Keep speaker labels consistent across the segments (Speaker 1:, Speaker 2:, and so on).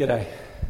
Speaker 1: G'day.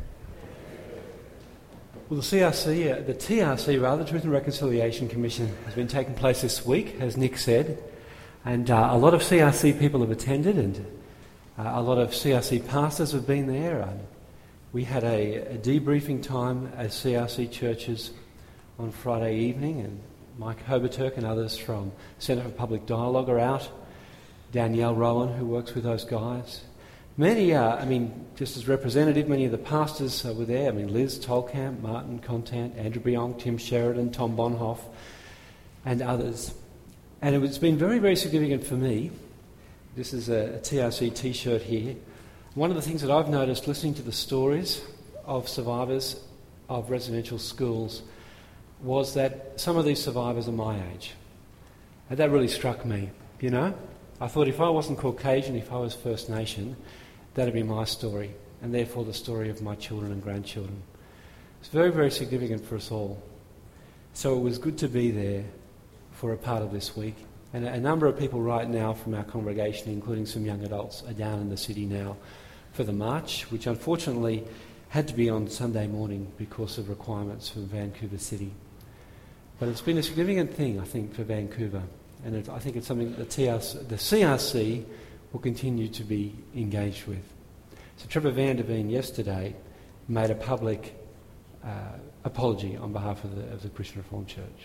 Speaker 1: Well, the TRC, the Truth and Reconciliation Commission, has been taking place this week, as Nick said, and a lot of CRC people have attended, and a lot of CRC pastors have been there. We had a debriefing time as CRC churches on Friday evening, and Mike Hoberturk and others from Centre for Public Dialogue are out. Danielle Rowan, who works with those guys. Many, just as representative, many of the pastors were there. Liz Tolkamp, Martin Contant, Andrew Bionk, Tim Sheridan, Tom Bonhoff, and others. And it's been very, very significant for me. This is a TRC T-shirt here. One of the things that I've noticed listening to the stories of survivors of residential schools was that some of these survivors are my age. And that really struck me, you know. I thought if I wasn't Caucasian, if I was First Nation, that'd be my story, and therefore the story of my children and grandchildren. It's very, very significant for us all. So it was good to be there for a part of this week. And a number of people right now from our congregation, including some young adults, are down in the city now for the march, which unfortunately had to be on Sunday morning because of requirements from Vancouver City. But it's been a significant thing, I think, for Vancouver. And I think it's something that the CRC will continue to be engaged with. So Trevor Van Der Veen yesterday made a public apology on behalf of the Christian Reformed Church.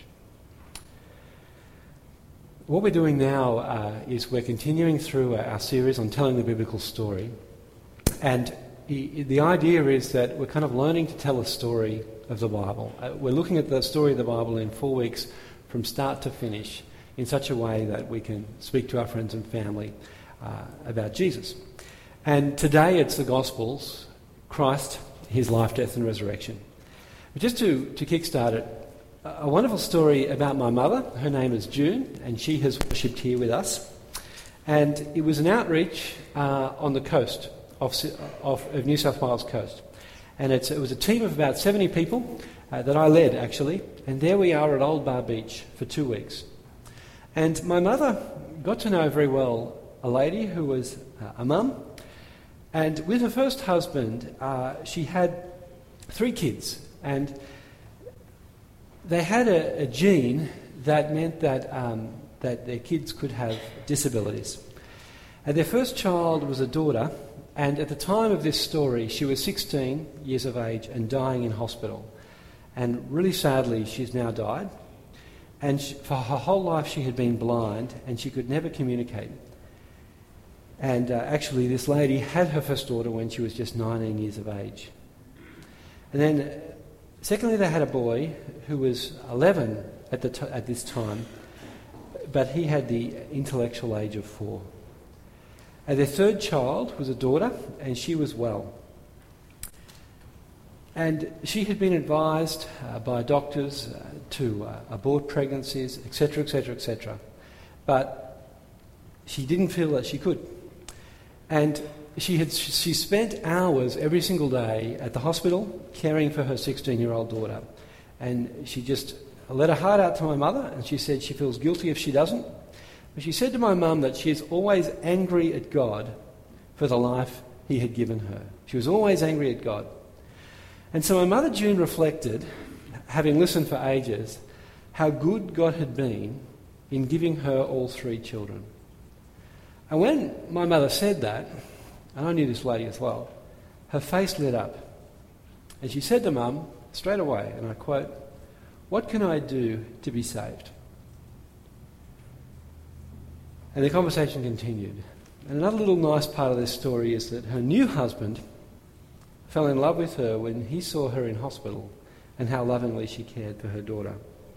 Speaker 1: What we're doing now is we're continuing through our series on telling the biblical story. And the idea is that we're kind of learning to tell a story of the Bible. We're looking at the story of the Bible in 4 weeks from start to finish, in such a way that we can speak to our friends and family about Jesus. And today it's the Gospels, Christ, his life, death and resurrection. But just to kickstart it, a wonderful story about my mother. Her name is June, and she has worshipped here with us. And it was an outreach on the coast of New South Wales coast. And it was a team of about 70 people that I led, actually. And there we are at Old Bar Beach for 2 weeks. And my mother got to know very well a lady who was a mum. And with her first husband, she had 3 kids. And they had a gene that meant that their kids could have disabilities. And their first child was a daughter. And at the time of this story, she was 16 years of age and dying in hospital. And really sadly, she's now died. And for her whole life she had been blind and she could never communicate. And actually this lady had her first daughter when she was just 19 years of age. And then secondly they had a boy who was 11 at this time, but he had the intellectual age of 4. And their third child was a daughter, and she was well. And she had been advised by doctors to abort pregnancies, etc., etc., etc. But she didn't feel that she could. And she spent hours every single day at the hospital caring for her 16-year-old daughter. And she just let her heart out to my mother, and she said she feels guilty if she doesn't. But she said to my mum that she is always angry at God for the life he had given her. She was always angry at God. And so my mother June reflected, having listened for ages, how good God had been in giving her all 3 children. And when my mother said that, and I knew this lady as well, her face lit up. And she said to Mum, straight away, and I quote, "What can I do to be saved?" And the conversation continued. And another little nice part of this story is that her new husband fell in love with her when he saw her in hospital and how lovingly she cared for her daughter.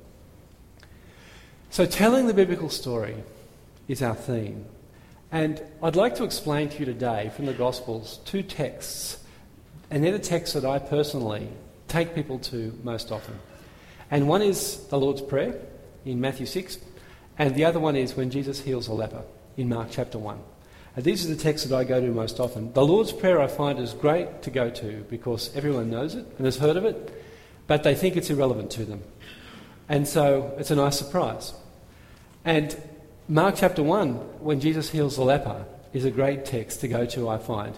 Speaker 1: So telling the biblical story is our theme. And I'd like to explain to you today from the Gospels 2 texts. And they're the texts that I personally take people to most often. And one is the Lord's Prayer in Matthew 6. And the other one is when Jesus heals a leper in Mark chapter 1. And these are the texts that I go to most often. The Lord's Prayer I find is great to go to because everyone knows it and has heard of it, but they think it's irrelevant to them. And so it's a nice surprise. And Mark chapter 1, when Jesus heals the leper, is a great text to go to, I find,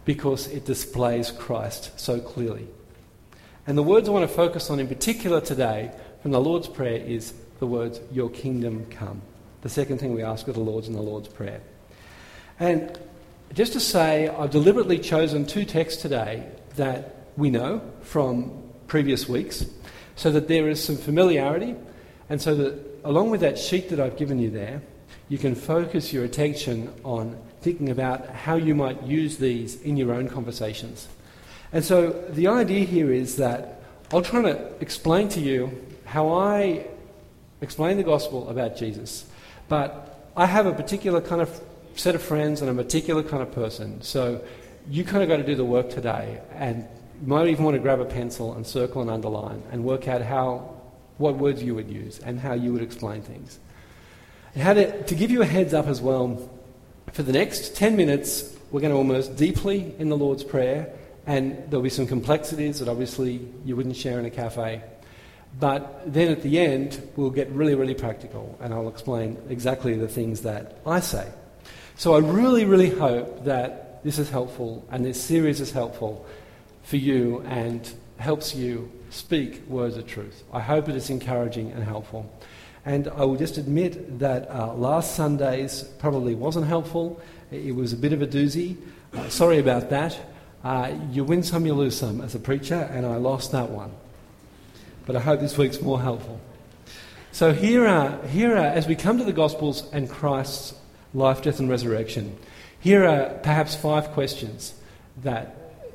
Speaker 1: because it displays Christ so clearly. And the words I want to focus on in particular today from the Lord's Prayer is the words, your kingdom come. The second thing we ask of the Lord's in the Lord's Prayer. And just to say, I've deliberately chosen two texts today that we know from previous weeks, so that there is some familiarity, and so that along with that sheet that I've given you there, you can focus your attention on thinking about how you might use these in your own conversations. And so the idea here is that I'll try to explain to you how I explain the gospel about Jesus, but I have a particular kind of set of friends and a particular kind of person, so you kind of got to do the work today, and you might even want to grab a pencil and circle and underline and work out what words you would use and how you would explain things. And to give you a heads up as well, for the next 10 minutes, we're going to immerse deeply in the Lord's Prayer, and there'll be some complexities that obviously you wouldn't share in a cafe. But then at the end, we'll get really, really practical, and I'll explain exactly the things that I say. So I really, really hope that this is helpful, and this series is helpful for you and helps you speak words of truth. I hope it is encouraging and helpful. And I will just admit that last Sunday's probably wasn't helpful. It was a bit of a doozy. Sorry about that. You win some, you lose some as a preacher, and I lost that one. But I hope this week's more helpful. So here are as we come to the Gospels and Christ's life, death and resurrection, here are perhaps 5 questions that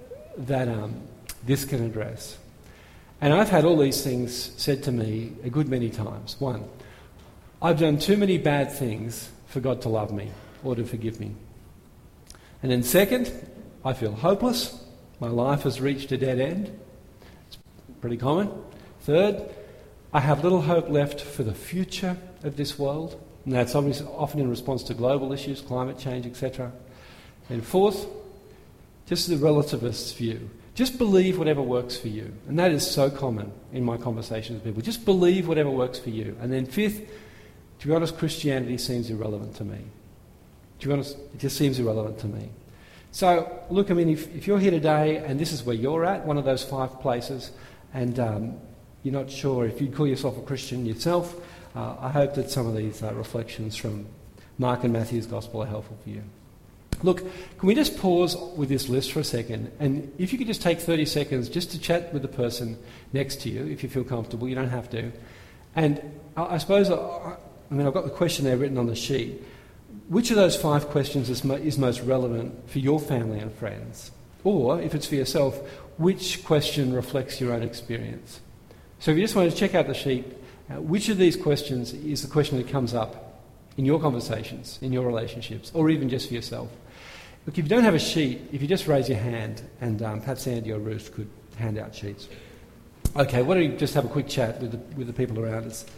Speaker 1: this can address. And I've had all these things said to me a good many times. 1, I've done too many bad things for God to love me or to forgive me. And then 2nd, I feel hopeless. My life has reached a dead end. It's pretty common. 3rd, I have little hope left for the future of this world. And that's obviously often in response to global issues, climate change, etc. And 4th, just the relativist's view. Just believe whatever works for you. And that is so common in my conversations with people. Just believe whatever works for you. And then 5th, to be honest, Christianity seems irrelevant to me. To be honest, it just seems irrelevant to me. So, look, I mean, if you're here today and this is where you're at, one of those 5 places, and you're not sure if you'd call yourself a Christian yourself, I hope that some of these reflections from Mark and Matthew's Gospel are helpful for you. Look, can we just pause with this list for a second? And if you could just take 30 seconds just to chat with the person next to you, if you feel comfortable, you don't have to. And I suppose, I've got the question there written on the sheet. Which of those 5 questions is most relevant for your family and friends? Or, if it's for yourself, which question reflects your own experience? So if you just want to check out the sheet, which of these questions is the question that comes up in your conversations, in your relationships, or even just for yourself? Look, if you don't have a sheet, if you just raise your hand, and perhaps Andy or Ruth could hand out sheets. Okay, why don't you just have a quick chat with the people around us?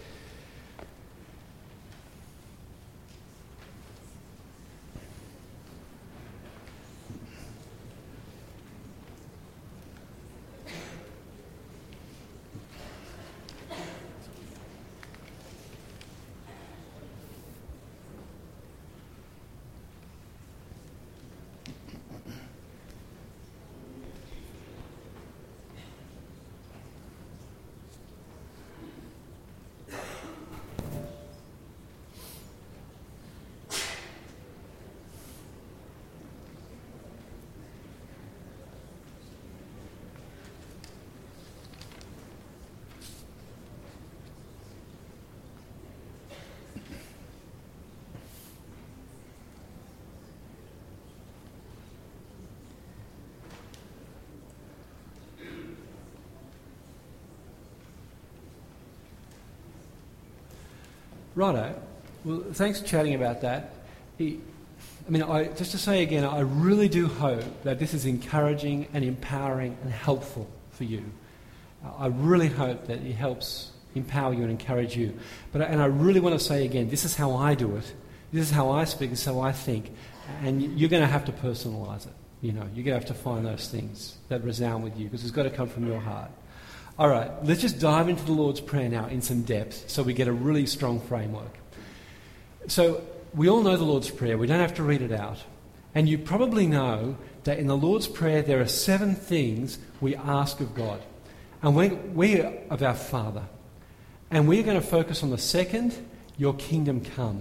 Speaker 1: Righto. Well, thanks for chatting about that. Just to say again, I really do hope that this is encouraging and empowering and helpful for you. I really hope that it helps empower you and encourage you. And I really want to say again, this is how I do it. This is how I speak. This is how I think. And you're going to have to personalise it. You're going to have to find those things that resound with you, because it's got to come from your heart. All right, let's just dive into the Lord's Prayer now in some depth so we get a really strong framework. So we all know the Lord's Prayer. We don't have to read it out. And you probably know that in the Lord's Prayer there are 7 things we ask of God. And we are of our Father. And we're going to focus on the second, your kingdom come.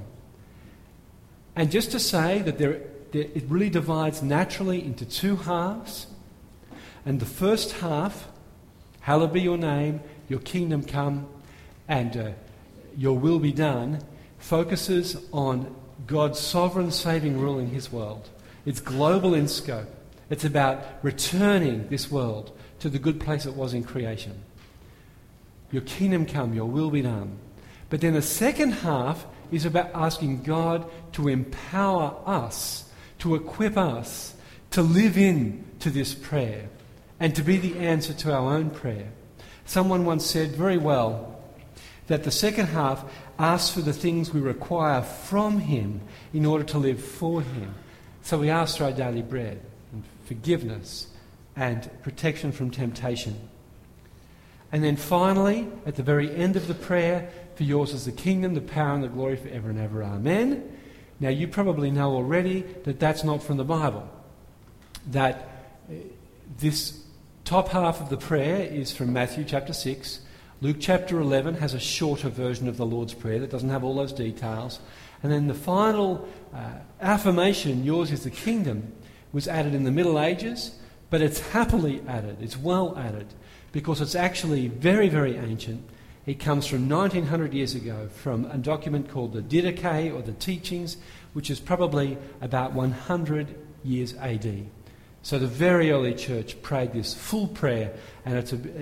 Speaker 1: And just to say that it really divides naturally into 2 halves. And the first half, hallowed be your name, your kingdom come, and your will be done, focuses on God's sovereign saving rule in his world. It's global in scope. It's about returning this world to the good place it was in creation. Your kingdom come, your will be done. But then the second half is about asking God to empower us, to equip us, to live in to this prayer and to be the answer to our own prayer. Someone once said very well that the second half asks for the things we require from him in order to live for him. So we ask for our daily bread and forgiveness and protection from temptation. And then finally, at the very end of the prayer, for yours is the kingdom, the power and the glory forever and ever. Amen. Now you probably know already that that's not from the Bible. That this top half of the prayer is from Matthew chapter 6. Luke chapter 11 has a shorter version of the Lord's Prayer that doesn't have all those details. And then the final affirmation, yours is the kingdom, was added in the Middle Ages, but it's happily added, it's well added, because it's actually very, very ancient. It comes from 1900 years ago from a document called the Didache, or the Teachings, which is probably about 100 years AD. So the very early church prayed this full prayer, and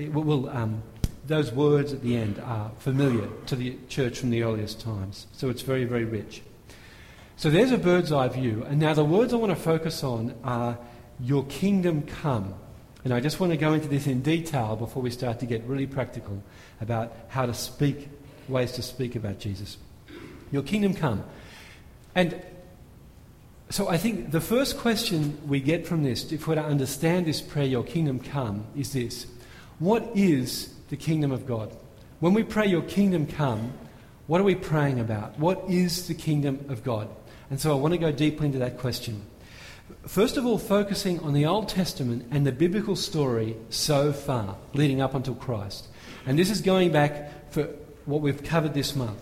Speaker 1: those words at the end are familiar to the church from the earliest times. So it's very, very rich. So there's a bird's eye view. And now the words I want to focus on are, your kingdom come. And I just want to go into this in detail before we start to get really practical about how to speak, ways to speak about Jesus. Your kingdom come. And so I think the first question we get from this, if we're to understand this prayer, your kingdom come, is this. What is the kingdom of God? When we pray your kingdom come, what are we praying about? What is the kingdom of God? And so I want to go deeply into that question. First of all, focusing on the Old Testament and the biblical story so far, leading up until Christ. And this is going back for what we've covered this month.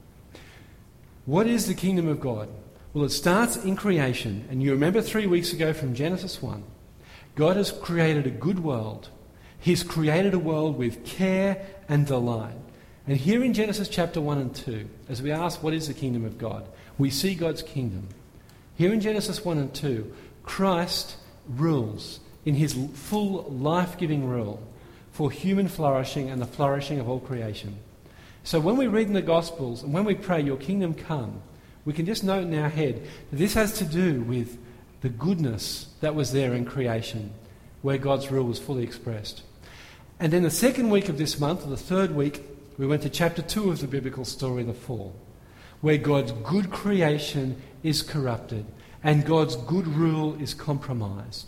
Speaker 1: What is the kingdom of God? Well, it starts in creation. And you remember 3 weeks ago from Genesis 1, God has created a good world. He's created a world with care and delight. And here in Genesis chapter 1 and 2, as we ask what is the kingdom of God, we see God's kingdom. Here in Genesis 1 and 2, Christ rules in his full life-giving rule for human flourishing and the flourishing of all creation. So when we read in the Gospels and when we pray, your kingdom come, we can just note in our head that this has to do with the goodness that was there in creation, where God's rule was fully expressed. And then the second week of this month, or the third week, we went to chapter 2 of the biblical story, the fall, where God's good creation is corrupted and God's good rule is compromised.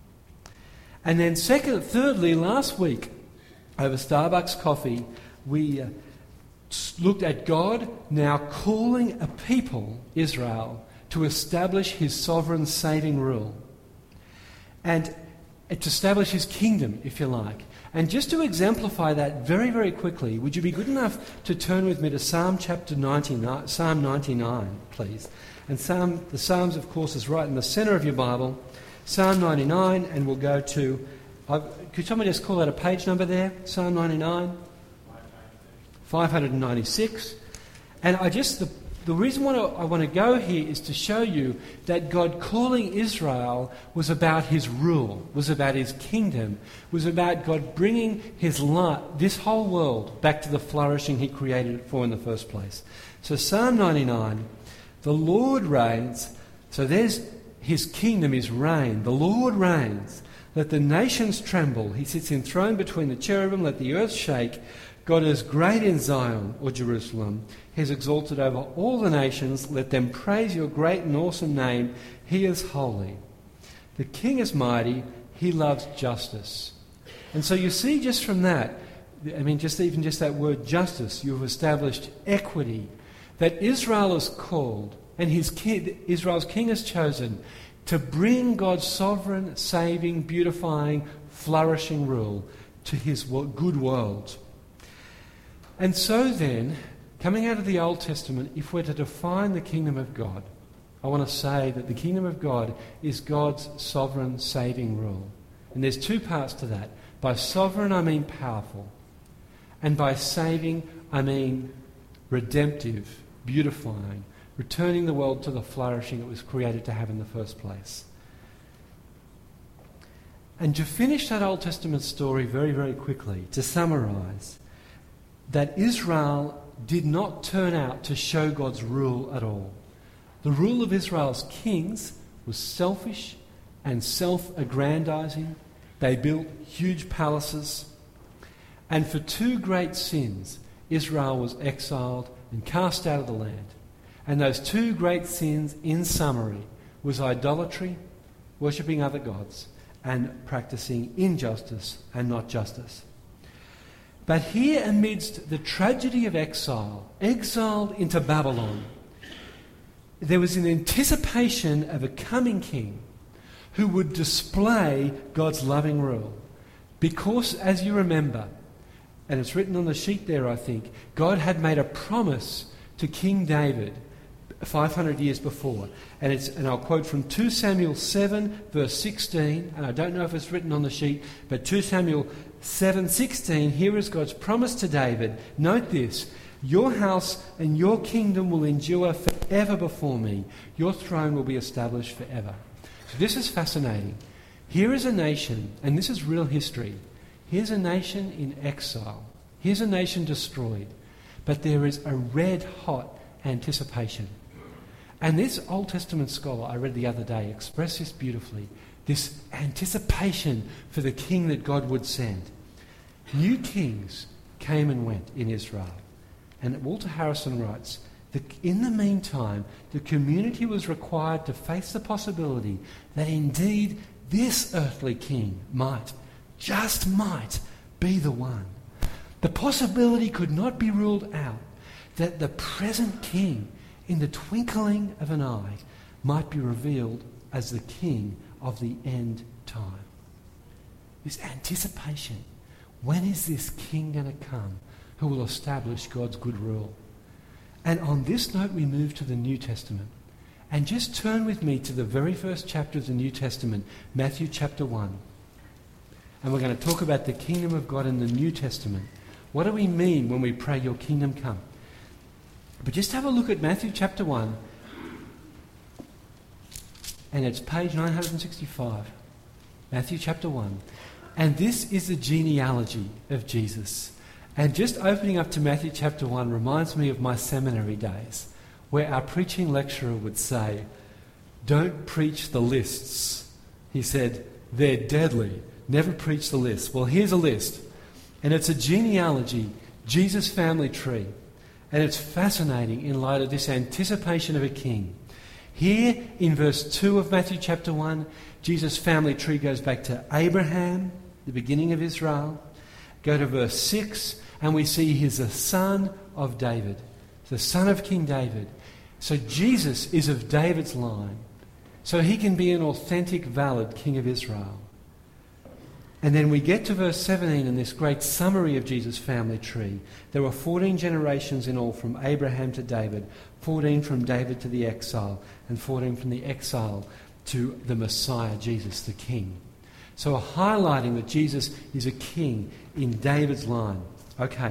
Speaker 1: And then thirdly, last week, over Starbucks coffee, we looked at God now calling a people, Israel, to establish his sovereign saving rule. And to establish his kingdom, if you like. And just to exemplify that very, very quickly, would you be good enough to turn with me to Psalm 99, please? And the Psalms, of course, is right in the centre of your Bible. Psalm 99, and we'll go to... could somebody just call out a page number there? Psalm 99? 596. And the reason why I want to go here is to show you that God calling Israel was about his rule, was about his kingdom, was about God bringing his life, this whole world, back to the flourishing he created it for in the first place. So Psalm 99, the Lord reigns. So there's his kingdom is reign. The Lord reigns. Let the nations tremble. He sits enthroned between the cherubim. Let the earth shake. God is great in Zion, or Jerusalem. He is exalted over all the nations. Let them praise your great and awesome name. He is holy. The King is mighty. He loves justice. And so you see just from that, just that word justice, you've established equity, that Israel is called, and Israel's king is chosen to bring God's sovereign, saving, beautifying, flourishing rule to his good world. And so then, coming out of the Old Testament, if we're to define the kingdom of God, I want to say that the kingdom of God is God's sovereign, saving rule. And there's two parts to that. By sovereign, I mean powerful. And by saving, I mean redemptive, beautifying, returning the world to the flourishing it was created to have in the first place. And to finish that Old Testament story very, very quickly, to summarise, that Israel did not turn out to show God's rule at all. The rule of Israel's kings was selfish and self-aggrandizing. They built huge palaces. And for two great sins, Israel was exiled and cast out of the land. And those two great sins, in summary, was idolatry, worshipping other gods, and practicing injustice and not justice. But here, amidst the tragedy of exile, exiled into Babylon, there was an anticipation of a coming king who would display God's loving rule. Because, as you remember, and it's written on the sheet there, I think, God had made a promise to King David 500 years before. And I'll quote from 2 Samuel 7, verse 16, and I don't know if it's written on the sheet, but 2 Samuel 7:16, here is God's promise to David. Note this: your house and your kingdom will endure forever before me. Your throne will be established forever. So this is fascinating. Here is a nation, and this is real history. Here's a nation in exile. Here's a nation destroyed. But there is a red-hot anticipation. And this Old Testament scholar I read the other day expressed this beautifully. This anticipation for the king that God would send. New kings came and went in Israel. And Walter Harrison writes, in the meantime, the community was required to face the possibility that indeed this earthly king might, just might, be the one. The possibility could not be ruled out that the present king, in the twinkling of an eye, might be revealed as the king of the end time. This anticipation. When is this king going to come who will establish God's good rule? And on this note, we move to the New Testament. And just turn with me to the very first chapter of the New Testament, Matthew chapter 1. And we're going to talk about the kingdom of God in the New Testament. What do we mean when we pray, your kingdom come? But just have a look at Matthew chapter 1. And it's page 965. Matthew chapter 1. And this is the genealogy of Jesus. And just opening up to Matthew chapter 1 reminds me of my seminary days, where our preaching lecturer would say, don't preach the lists. He said, they're deadly. Never preach the list. Well, here's a list. And it's a genealogy, Jesus' family tree. And it's fascinating in light of this anticipation of a king. Here in verse 2 of Matthew chapter 1, Jesus' family tree goes back to Abraham, the beginning of Israel. Go to verse 6, and we see he's the son of David, the son of King David. So Jesus is of David's line. So he can be an authentic, valid king of Israel. And then we get to verse 17 in this great summary of Jesus' family tree. There were 14 generations in all from Abraham to David, 14 from David to the exile, and 14 from the exile to the Messiah, Jesus, the King. So highlighting that Jesus is a king in David's line. Okay.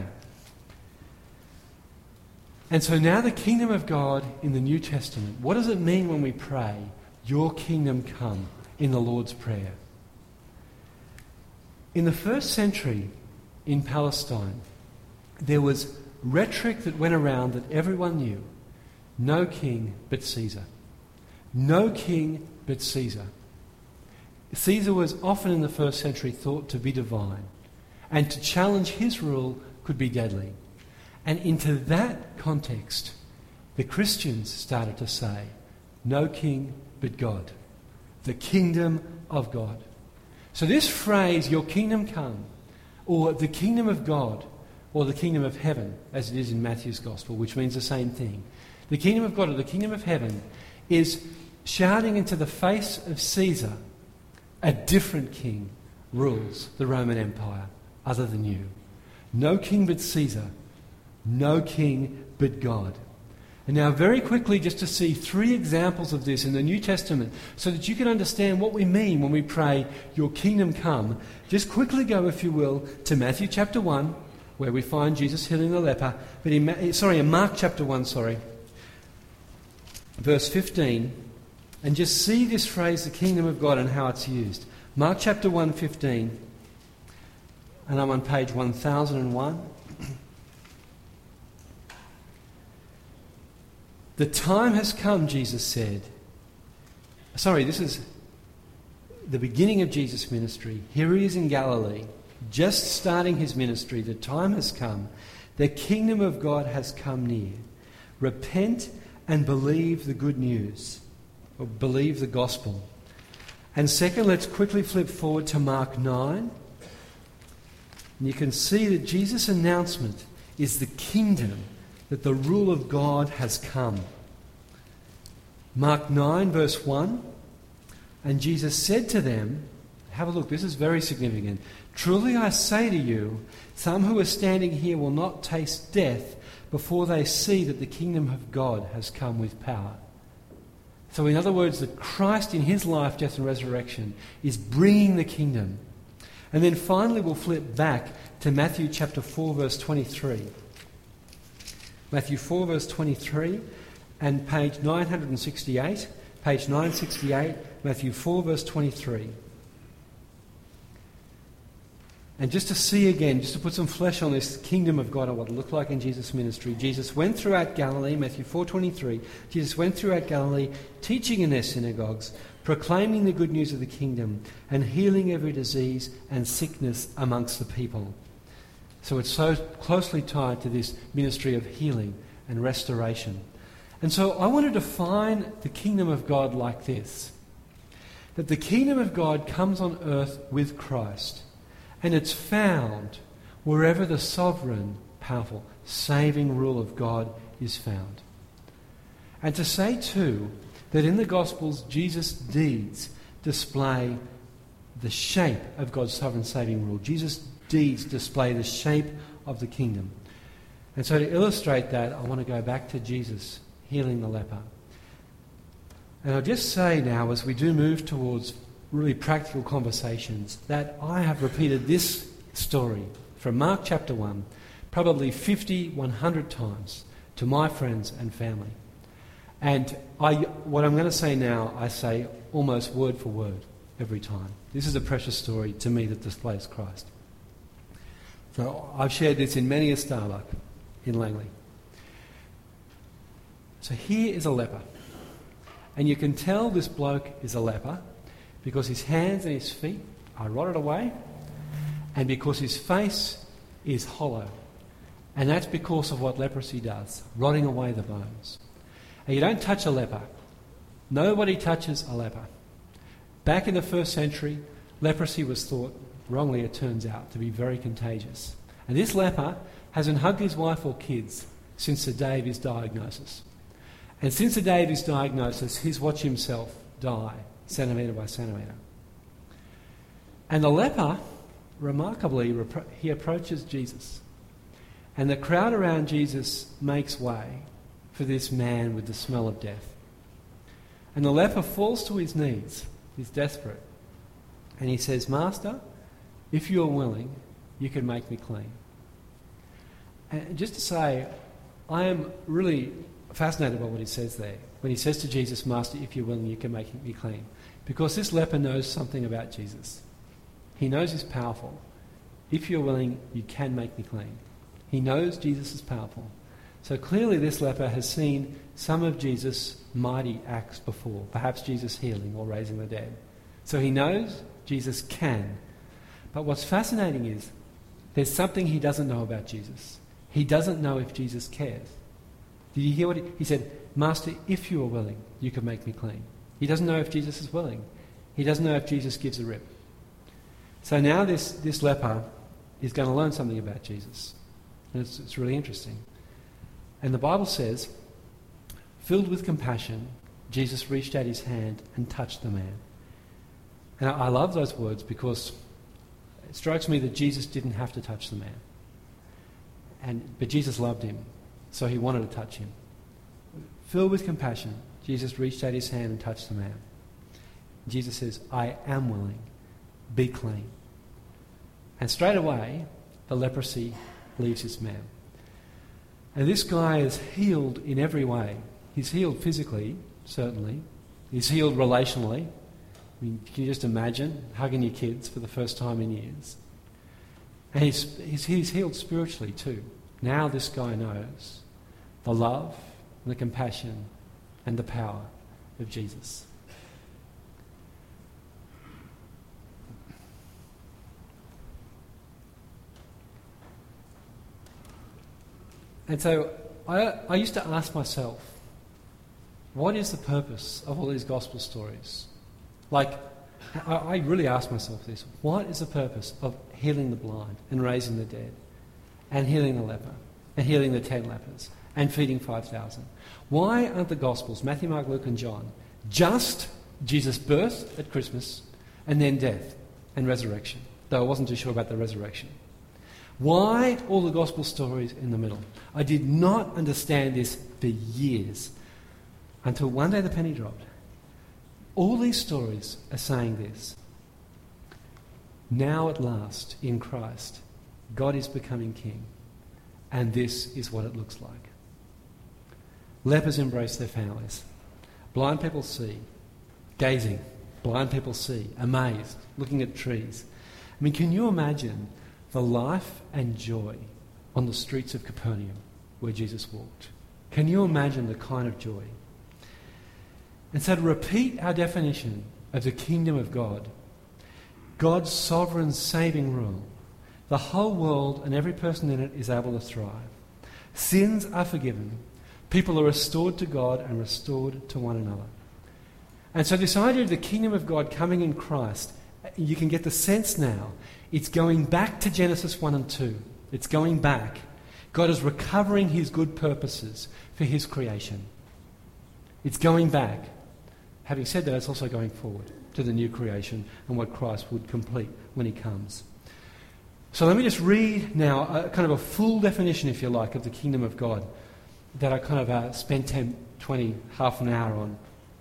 Speaker 1: And so now the kingdom of God in the New Testament. What does it mean when we pray, your kingdom come, in the Lord's Prayer? In the first century in Palestine, there was rhetoric that went around that everyone knew. No king but Caesar. No king but Caesar. Caesar was often in the first century thought to be divine, and to challenge his rule could be deadly. And into that context, the Christians started to say, no king but God. The kingdom of God. So this phrase, your kingdom come, or the kingdom of God, or the kingdom of heaven, as it is in Matthew's Gospel, which means the same thing. The kingdom of God or the kingdom of heaven is shouting into the face of Caesar, a different king rules the Roman Empire other than you. No king but Caesar, no king but God. And now very quickly, just to see 3 examples of this in the New Testament so that you can understand what we mean when we pray, your kingdom come, just quickly go, if you will, to Matthew chapter 1, where we find Jesus healing the leper. But in Mark chapter 1, verse 15, and just see this phrase, the kingdom of God, and how it's used. Mark chapter 1, 15, and I'm on page 1001. The time has come, Jesus said. This is the beginning of Jesus' ministry. Here he is in Galilee, just starting his ministry. The time has come. The kingdom of God has come near. Repent and believe the good news, or believe the gospel. And second, let's quickly flip forward to Mark 9. And you can see that Jesus' announcement is the kingdom, that the rule of God has come. Mark 9 verse 1, and Jesus said to them, have a look, this is very significant. Truly I say to you, some who are standing here will not taste death before they see that the kingdom of God has come with power. So in other words, that Christ in his life, death and resurrection is bringing the kingdom. And then finally we'll flip back to Matthew chapter 4 verse 23. Matthew 4 verse 23 and page 968. Page 968, Matthew 4 verse 23. And just to see again, just to put some flesh on this kingdom of God and what it looked like in Jesus' ministry, Jesus went throughout Galilee, Matthew 4:23, Jesus went throughout Galilee, teaching in their synagogues, proclaiming the good news of the kingdom, and healing every disease and sickness amongst the people. So it's so closely tied to this ministry of healing and restoration. And so I want to define the kingdom of God like this, that the kingdom of God comes on earth with Christ. And it's found wherever the sovereign, powerful, saving rule of God is found. And to say too that in the Gospels Jesus' deeds display the shape of God's sovereign saving rule. Jesus' deeds display the shape of the kingdom. And so to illustrate that, I want to go back to Jesus healing the leper. And I'll just say now, as we do move towards really practical conversations, that I have repeated this story from Mark chapter 1 probably 50, 100 times to my friends and family. And what I'm going to say now, I say almost word for word every time. This is a precious story to me that displays Christ. So I've shared this in many a Starbuck in Langley. So here is a leper. And you can tell this bloke is a leper because his hands and his feet are rotted away, and because his face is hollow. And that's because of what leprosy does, rotting away the bones. And you don't touch a leper. Nobody touches a leper. Back in the first century, leprosy was thought, wrongly it turns out, to be very contagious. And this leper hasn't hugged his wife or kids since the day of his diagnosis. And since the day of his diagnosis, he's watched himself die, centimetre by centimetre. And the leper, remarkably, he approaches Jesus. And the crowd around Jesus makes way for this man with the smell of death. And the leper falls to his knees. He's desperate. And he says, "Master, if you're willing, you can make me clean." And just to say, I am really fascinated by what he says there. When he says to Jesus, "Master, if you're willing, you can make me clean." Because this leper knows something about Jesus. He knows he's powerful. If you're willing, you can make me clean. He knows Jesus is powerful. So clearly this leper has seen some of Jesus' mighty acts before, perhaps Jesus healing or raising the dead. So he knows Jesus can. But what's fascinating is there's something he doesn't know about Jesus. He doesn't know if Jesus cares. Did you hear what he said? "Master, if you are willing, you can make me clean." He doesn't know if Jesus is willing. He doesn't know if Jesus gives a rip. So now this leper is going to learn something about Jesus. And it's really interesting. And the Bible says, filled with compassion, Jesus reached out his hand and touched the man. And I love those words because it strikes me that Jesus didn't have to touch the man. But Jesus loved him, so he wanted to touch him. Filled with compassion, Jesus reached out his hand and touched the man. Jesus says, I am willing, be clean. And straight away, the leprosy leaves this man. And this guy is healed in every way. He's healed physically, certainly. He's healed relationally. I mean, can you just imagine hugging your kids for the first time in years? And he's healed spiritually too. Now this guy knows the love, and the compassion, and the power of Jesus. And so I used to ask myself, what is the purpose of all these gospel stories? Like, I really asked myself this. What is the purpose of healing the blind and raising the dead and healing the leper and healing the 10 lepers and feeding 5,000? Why aren't the Gospels, Matthew, Mark, Luke and John, just Jesus' birth at Christmas and then death and resurrection? Though I wasn't too sure about the resurrection. Why all the Gospel stories in the middle? I did not understand this for years until one day the penny dropped. All these stories are saying this. Now at last, in Christ, God is becoming king, and this is what it looks like. Lepers embrace their families. Blind people see, gazing. Blind people see, amazed, looking at trees. I mean, can you imagine the life and joy on the streets of Capernaum where Jesus walked? Can you imagine the kind of joy? And so to repeat our definition of the kingdom of God, God's sovereign saving rule, the whole world and every person in it is able to thrive. Sins are forgiven. People are restored to God and restored to one another. And so this idea of the kingdom of God coming in Christ, you can get the sense now, it's going back to Genesis 1 and 2. It's going back. God is recovering his good purposes for his creation. It's going back. Having said that, it's also going forward to the new creation and what Christ would complete when he comes. So let me just read now a kind of a full definition, if you like, of the kingdom of God that I kind of spent 10, 20, half an hour on.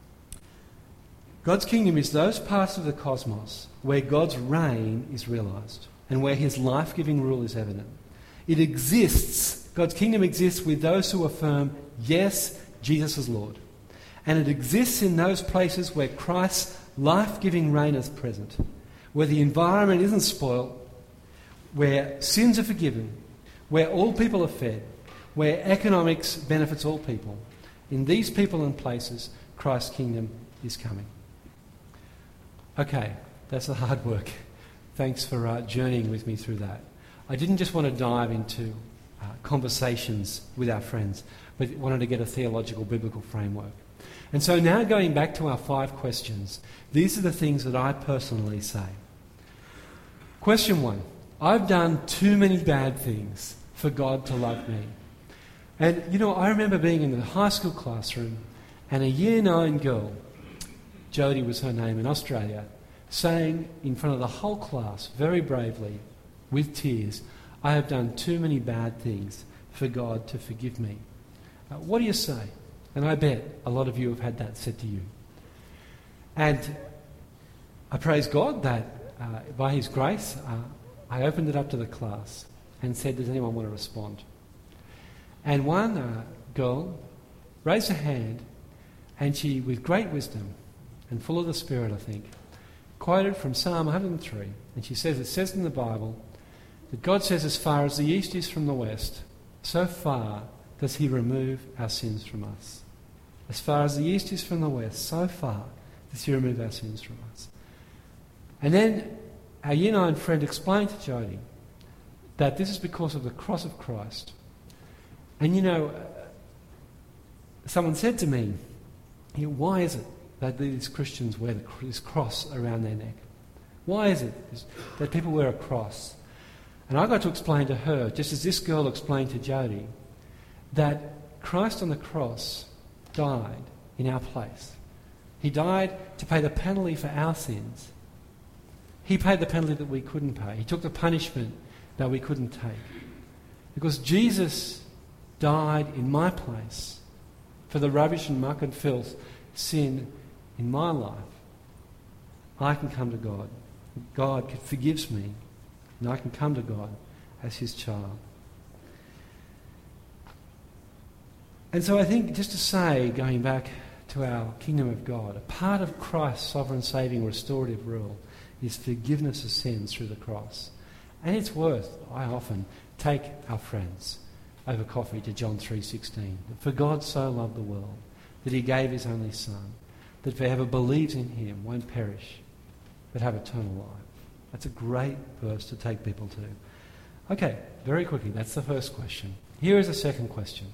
Speaker 1: God's kingdom is those parts of the cosmos where God's reign is realised and where his life-giving rule is evident. It exists, God's kingdom exists with those who affirm, yes, Jesus is Lord. And it exists in those places where Christ's life-giving reign is present, where the environment isn't spoiled, where sins are forgiven, where all people are fed, where economics benefits all people. In these people and places, Christ's kingdom is coming. Okay, that's the hard work. Thanks for journeying with me through that. I didn't just want to dive into conversations with our friends, but wanted to get a theological, biblical framework. And so now going back to our 5 questions, these are the things that I personally say. Question 1, I've done too many bad things for God to love me. And, you know, I remember being in the high school classroom and a year 9 girl, Jodie was her name in Australia, saying in front of the whole class, very bravely, with tears, I have done too many bad things for God to forgive me. What do you say? And I bet a lot of you have had that said to you. And I praise God that by his grace, I opened it up to the class and said, does anyone want to respond? And one girl raised her hand and she, with great wisdom and full of the Spirit, I think, quoted from Psalm 103. And she says, it says in the Bible that God says, as far as the east is from the west, so far does he remove our sins from us. As far as the east is from the west, so far does he remove our sins from us. And then our year 9 friend explained to Jodie that this is because of the cross of Christ. And you know, someone said to me, why is it that these Christians wear this cross around their neck? Why is it that people wear a cross? And I got to explain to her, just as this girl explained to Jodie, that Christ on the cross died in our place. He died to pay the penalty for our sins. He paid the penalty that we couldn't pay. He took the punishment that we couldn't take. Because Jesus died in my place for the rubbish and muck and filth, sin in my life, I can come to God. God forgives me, and I can come to God as his child. And so I think, just to say, going back to our kingdom of God, a part of Christ's sovereign, saving, restorative rule is forgiveness of sins through the cross. And it's worth, I often take our friends over coffee to John 3:16. For God so loved the world that he gave his only Son, that whoever believes in him won't perish, but have eternal life. That's a great verse to take people to. Okay, very quickly, that's the first question. Here is the second question.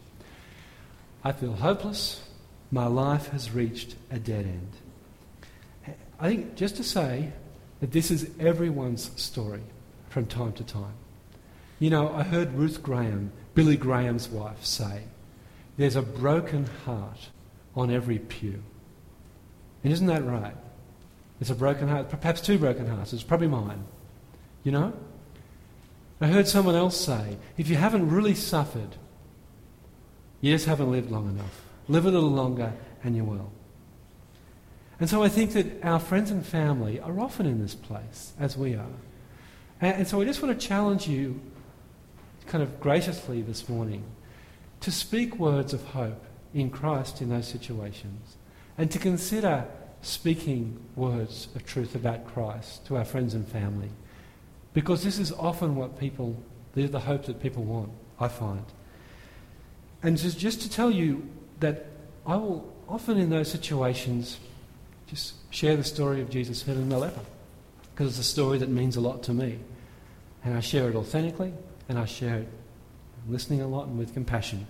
Speaker 1: I feel hopeless. My life has reached a dead end. I think just to say that this is everyone's story from time to time. You know, I heard Ruth Graham, Billy Graham's wife, say, there's a broken heart on every pew. And isn't that right? There's a broken heart, perhaps two broken hearts. It's probably mine. You know? I heard someone else say, if you haven't really suffered, you just haven't lived long enough. Live a little longer and you will. And so I think that our friends and family are often in this place, as we are. And so I just want to challenge you, kind of graciously this morning, to speak words of hope in Christ in those situations, and to consider speaking words of truth about Christ to our friends and family, because this is often what people, the hope that people want, I find. And just to tell you that I will often in those situations just share the story of Jesus healing the leper, because it's a story that means a lot to me. And I share it authentically, and I share it listening a lot and with compassion.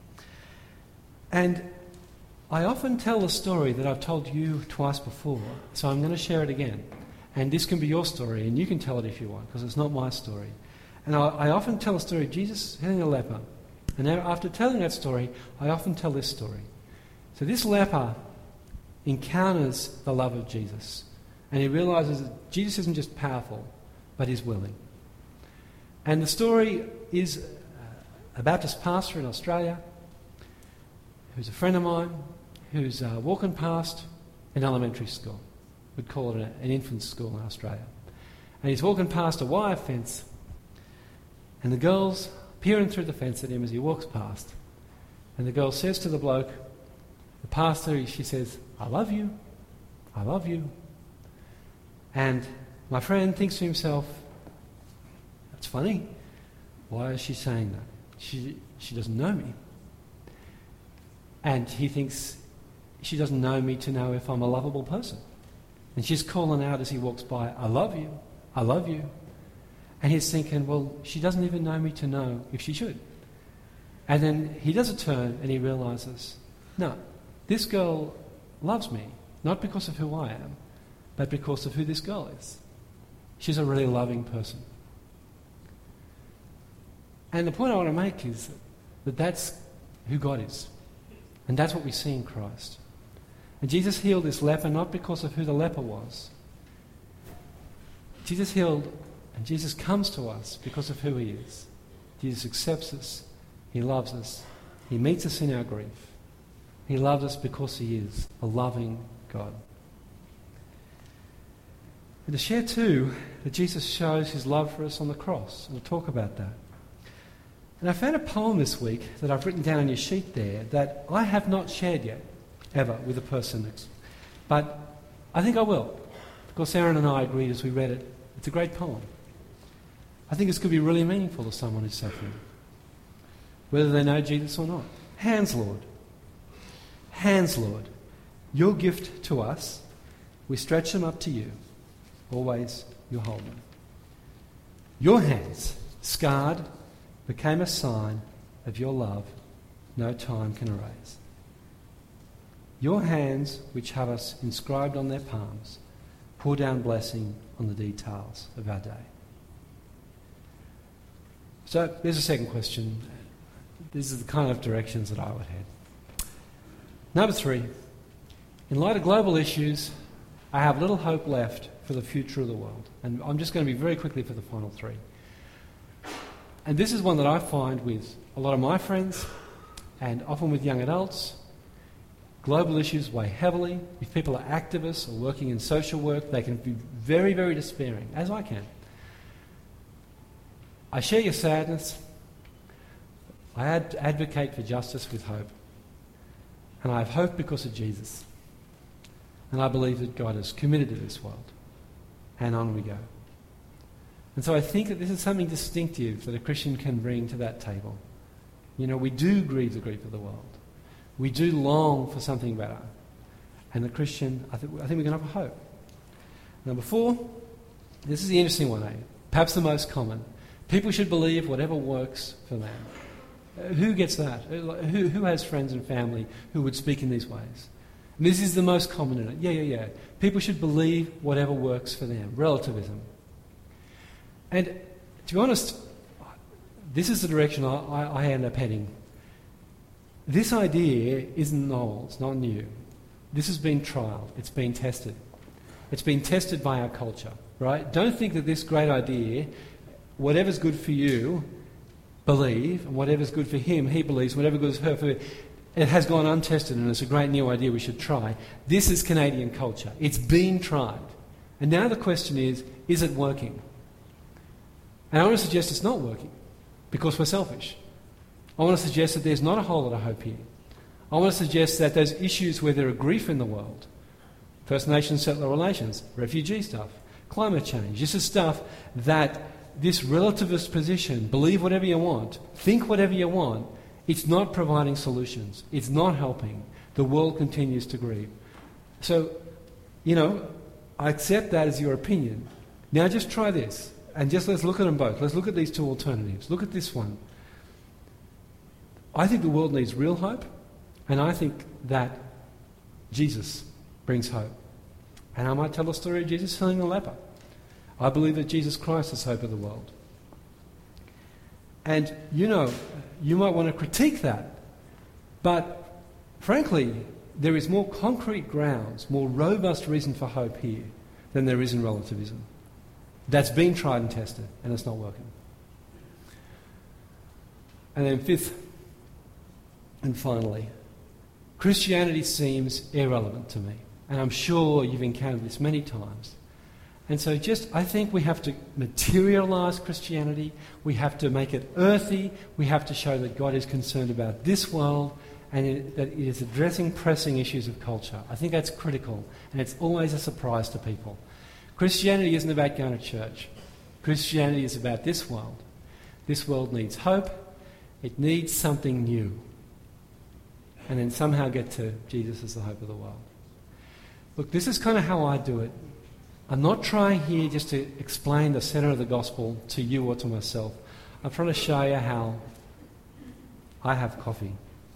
Speaker 1: And I often tell a story that I've told you twice before, so I'm going to share it again. And this can be your story, and you can tell it if you want, because it's not my story. And I often tell a story of Jesus healing a leper. And now, after telling that story, I often tell this story. So this leper encounters the love of Jesus, and he realizes that Jesus isn't just powerful, but he's willing. And the story is a Baptist pastor in Australia who's a friend of mine who's walking past an elementary school. We'd call it an infant school in Australia. And he's walking past a wire fence, and the girl's peering through the fence at him as he walks past. And the girl says to the bloke, the pastor, she says, I love you. I love you. And my friend thinks to himself, that's funny. Why is she saying that? She doesn't know me. And he thinks she doesn't know me to know if I'm a lovable person. And she's calling out as he walks by, I love you. I love you. And he's thinking, well, she doesn't even know me to know if she should. And then he does a turn and he realizes, no, this girl loves me, not because of who I am, but because of who this girl is. She's a really loving person. And the point I want to make is that that's who God is. And that's what we see in Christ. And Jesus healed this leper not because of who the leper was. Jesus healed, and Jesus comes to us because of who he is. Jesus accepts us. He loves us. He meets us in our grief. He loves us because he is a loving God. And to share too that Jesus shows his love for us on the cross. And we'll talk about that. And I found a poem this week that I've written down on your sheet there that I have not shared yet, ever, with a person. But I think I will. Because Aaron and I agreed as we read it, it's a great poem. I think it's going to be really meaningful to someone who's suffering, whether they know Jesus or not. Hands, Lord. Hands, Lord. Your gift to us, we stretch them up to you. Always you hold them. Your hands, scarred, became a sign of your love no time can erase. Your hands, which have us inscribed on their palms, pour down blessing on the details of our day. So there's a second question. These are the kind of directions that I would head. Number 3, In light of global issues, I have little hope left for the future of the world. And I'm just going to be very quickly for the final three. And this is one that I find with a lot of my friends and often with young adults. Global issues weigh heavily. If people are activists or working in social work, they can be very, very despairing, as I can. I share your sadness. I advocate for justice with hope. And I have hope because of Jesus. And I believe that God is committed to this world. And on we go. And so I think that this is something distinctive that a Christian can bring to that table. You know, we do grieve the grief of the world. We do long for something better. And the Christian, I think we can offer hope. Number 4, this is the interesting one, perhaps the most common. People should believe whatever works for them. Who gets that? Who has friends and family who would speak in these ways? And this is the most common in it. Yeah. People should believe whatever works for them. Relativism. And to be honest, this is the direction I end up heading. This idea isn't novel, it's not new. This has been trialled, it's been tested. It's been tested by our culture, right? Don't think that this great idea, whatever's good for you, believe, and whatever's good for him, he believes, whatever good is for her, it has gone untested and it's a great new idea we should try. This is Canadian culture. It's been tried. And now the question is it working? And I want to suggest it's not working because we're selfish. I want to suggest that there's not a whole lot of hope here. I want to suggest that those issues where there are grief in the world, First Nations settler relations, refugee stuff, climate change, this is stuff that this relativist position, believe whatever you want, think whatever you want, it's not providing solutions. It's not helping. The world continues to grieve. So, I accept that as your opinion. Now just try this. And just let's look at them both. Let's look at these two alternatives. Look at this one. I think the world needs real hope, and I think that Jesus brings hope. And I might tell a story of Jesus healing a leper. I believe that Jesus Christ is hope of the world. And you might want to critique that, but frankly, there is more concrete grounds, more robust reason for hope here than there is in relativism. That's been tried and tested, and it's not working. And then 5th, and finally, Christianity seems irrelevant to me. And I'm sure you've encountered this many times. And so I think we have to materialise Christianity. We have to make it earthy. We have to show that God is concerned about this world and that it is addressing pressing issues of culture. I think that's critical, and it's always a surprise to people. Christianity isn't about going to church. Christianity is about this world. This world needs hope. It needs something new. And then somehow get to Jesus as the hope of the world. Look, this is kind of how I do it. I'm not trying here just to explain the centre of the gospel to you or to myself. I'm trying to show you how I have coffee.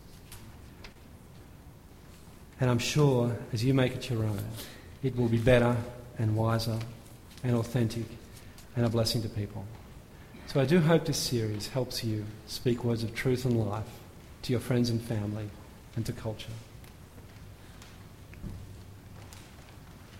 Speaker 1: And I'm sure as you make it your own, it will be better and wiser and authentic and a blessing to people. So I do hope this series helps you speak words of truth and life to your friends and family and to culture.